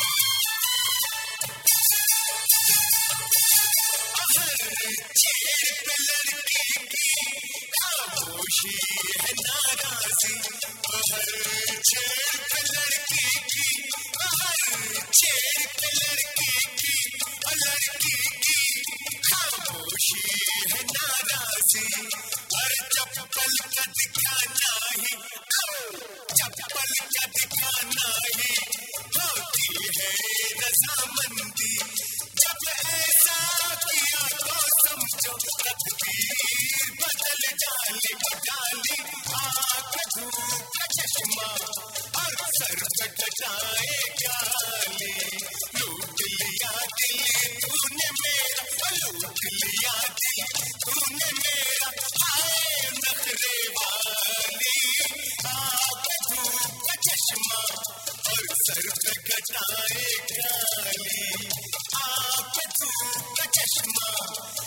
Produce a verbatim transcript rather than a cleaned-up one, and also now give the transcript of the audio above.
छेड़ पे लड़की की खामोशी है नाराज़ी, हर छेड़ पे लड़की की, हर छेड़ पे लड़की की, लड़की की खामोशी है नाराज़ी। हर चप्पल का दिखाना ही, चप्पल का दिखाना ही होती है रज़ामंदी। जब ऐसा किया तो समझो तकदीर बदल डाली, डाली आँख धूप का चश्मा और सर पे कटाए गाली। लूट लिया दिल तूने मेरा, लूट लिया दिल तूने मेरा, हाय नखरे वाली। आँख धूप का चश्मा और सर पे कटाए गाली, आँख धूप का चश्मा